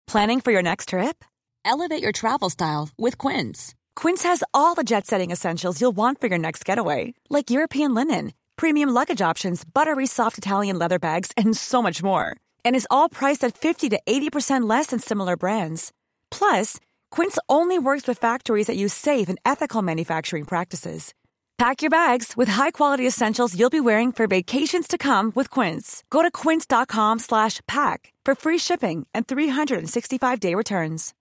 Planning for your next trip? Elevate your travel style with Quince. Quince has all the jet-setting essentials you'll want for your next getaway, like European linen, premium luggage options, buttery soft Italian leather bags, and so much more. And is all priced at 50 to 80% less than similar brands. Plus, Quince only works with factories that use safe and ethical manufacturing practices. Pack your bags with high-quality essentials you'll be wearing for vacations to come with Quince. Go to quince.com/pack for free shipping and 365-day returns.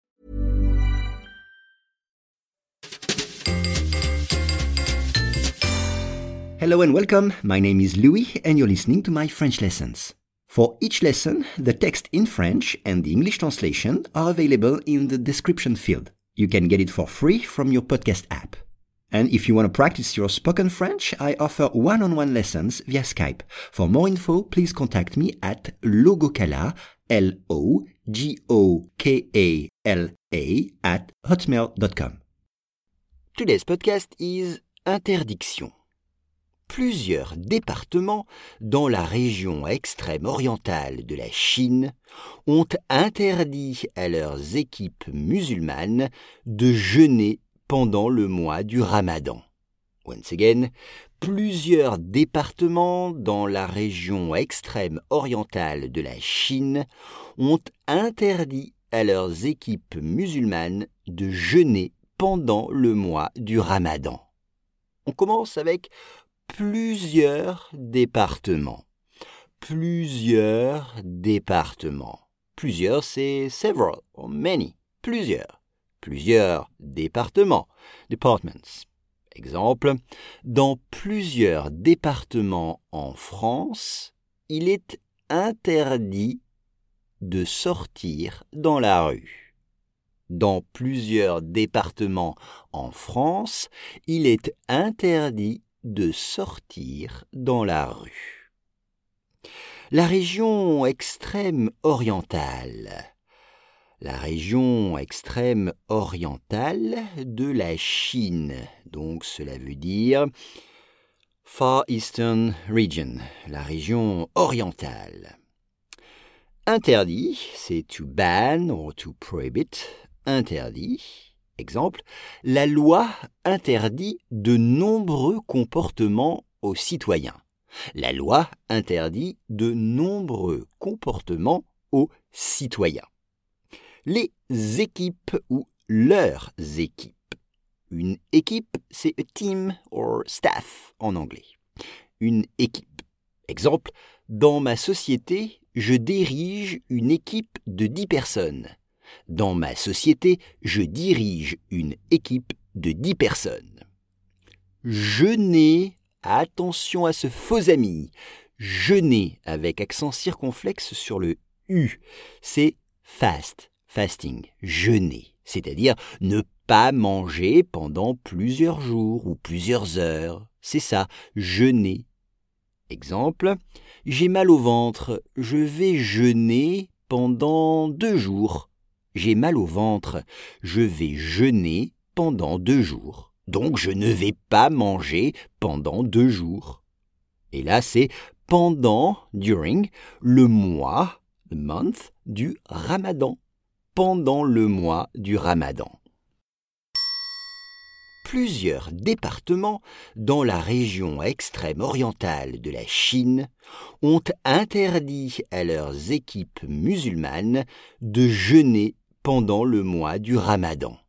Hello and welcome. My name is Louis and you're listening to my French lessons. For each lesson, the text in French and the English translation are available in the description field. You can get it for free from your podcast app. And if you want to practice your spoken French, I offer one-on-one lessons via Skype. For more info, please contact me at logokala, LOGOKALA @hotmail.com. Today's podcast is interdiction. Plusieurs départements dans la région extrême orientale de la Chine ont interdit à leurs équipes musulmanes de jeûner pendant le mois du Ramadan. Once again, plusieurs départements dans la région extrême orientale de la Chine ont interdit à leurs équipes musulmanes de jeûner pendant le mois du Ramadan. On commence avec plusieurs départements. Plusieurs départements. Plusieurs, c'est several, or many. Plusieurs. Plusieurs départements. Departments. Exemple, dans plusieurs départements en France, il est interdit de sortir dans la rue. Dans plusieurs départements en France, il est interdit de sortir dans la rue. La région extrême orientale. La région extrême orientale de la Chine. Donc cela veut dire Far Eastern Region, la région orientale. Interdit, c'est to ban or to prohibit. Interdit. Exemple, la loi interdit de nombreux comportements aux citoyens. La loi interdit de nombreux comportements aux citoyens. Les équipes ou leurs équipes. Une équipe, c'est a team or staff en anglais. Une équipe. Exemple, dans ma société, je dirige une équipe de 10 personnes. Dans ma société, je dirige une équipe de 10 personnes. Jeûner, attention à ce faux ami. Jeûner avec accent circonflexe sur le U, c'est fast, fasting, jeûner, c'est-à-dire ne pas manger pendant plusieurs jours ou plusieurs heures. C'est ça, jeûner. Exemple, j'ai mal au ventre, je vais jeûner pendant 2 jours. J'ai mal au ventre, je vais jeûner pendant 2 jours. Donc je ne vais pas manger pendant 2 jours. Et là c'est pendant, during, le mois, the month, du Ramadan. Pendant le mois du Ramadan. Plusieurs départements dans la région extrême orientale de la Chine ont interdit à leurs équipes musulmanes de jeûner pendant le mois du Ramadan.